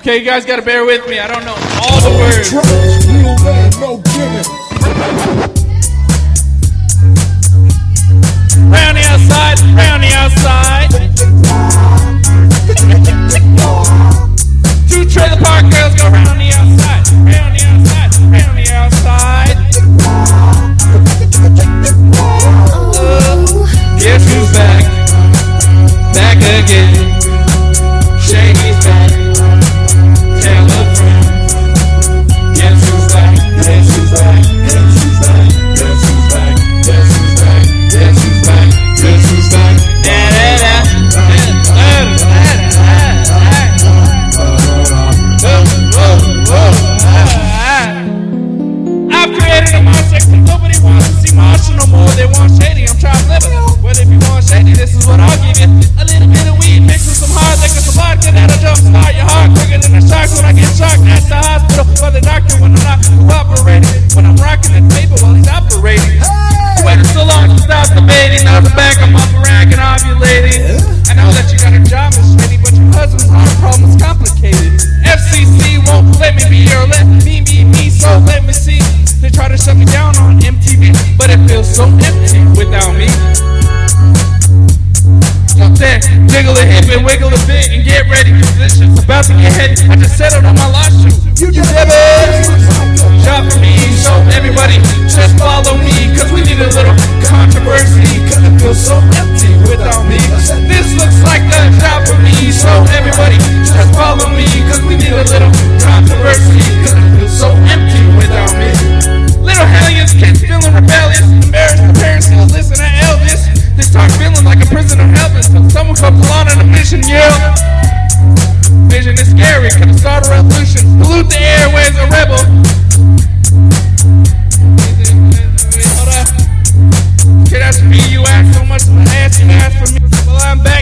Okay, you guys gotta bear with me. I don't know all the words. Round the outside, round the outside. 2 trailer park girls go round the outside, round the outside, round the outside. Guess who's back? Back again. Shady's back. Tell a friend. Guess who's back? Guess who's back? Guess who's back? Guess who's back? Guess who's back? Guess who's back? Guess who's back? I've created a monster that nobody wants to see Marshall no more. They want Shady, I'm trying to live it. Well, if you want Shady, this is what I'll give you. A little bit of weed mixed with some hard liquor, some vodka that'll jumpstart your heart quicker than the sharks when I get shocked at the hospital. By the doctor when I'm not cooperating. When I'm rocking the paper while he's operating. You waited so long to stop debating. Now the back, I'm off a rack and ovulating. I know that you got a job, Miss Shady, but your husband's heart problem is complicated. FCC won't let me be or let me be me, so let me see. They try to shut me down on MTV, but it feels so empty without me. Jump there, jiggle a hip and wiggle a bit and get ready. This shit's about to get heady. I just settled on my last shoe. You never shop for me, so everybody just follow me, cause we need a little controversy, cause it feels so empty without me. This looks like a job for me, so everybody just follow me, cause we need a little controversy, cause it feels so empty without me. Little hellions, kids feeling rebellious, embarrassed the parents still listen to Elvis. They start feeling like a prisoner of heaven, so someone comes along on a mission, yeah. Vision is scary, can start a revolution, pollute the airways, a rebel. Hold up. Kid asked me, you ask so much, I'm ask you ask for me. Well, I'm back.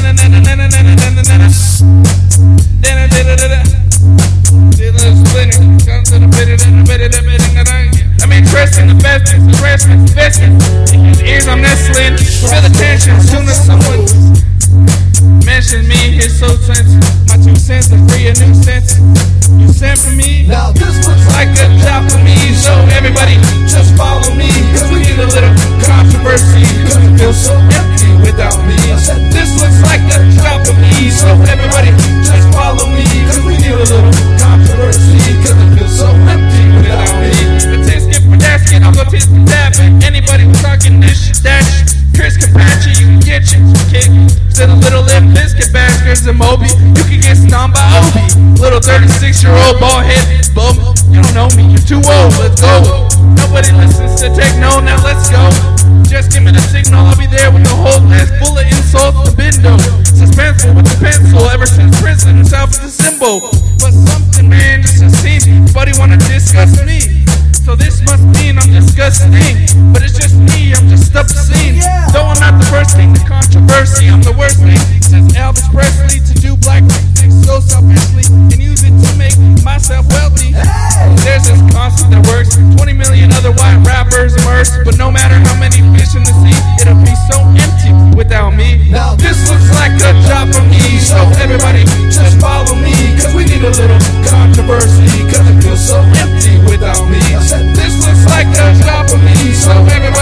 I'm interested in the best, investment. In his ears, I'm nestling. Feel the tension as soon as someone mentions me. His soul sense, my 2 cents, and free a new sense. You sent for me. Now this looks like a job for me, so everybody just follow me, cause we need a little controversy, cause it feels so empty without me. This looks like a job for me, so everybody just follow me, cause we need a little controversy, cause it feels so empty without me. The tisket for dasket, I'll go tit for tapping. Anybody who's talking this shit, that shit, Chris Capace, you can get your kick. Still a little Limp Bizkit bastards and Moby, you can get stomped by Obi. Little 36-year-old bald head bum. You don't know me, you're too old, let's go. Nobody listens to techno, now let's go. Just give me the signal, I'll be there with the whole list full of insults to Bindo. Suspenseful with the pencil, ever since Princeton himself is a symbol. But something, man, just a scene, everybody wanna discuss me. So this must mean I'm disgusting, but it's just me, I'm just obscene. Though I'm not the first thing to controversy, I'm the worst thing since Elvis Presley to do black music so selfishly and use it to make myself wealthy. There's this concept that works, 20 million other white rappers immersed, but no matter how many fish in the sea, it'll be so empty without me. Now this looks like a job for me, so everybody just follow me, cause we need a little controversy, cause it feels so empty without me. This looks like a job for me, so everybody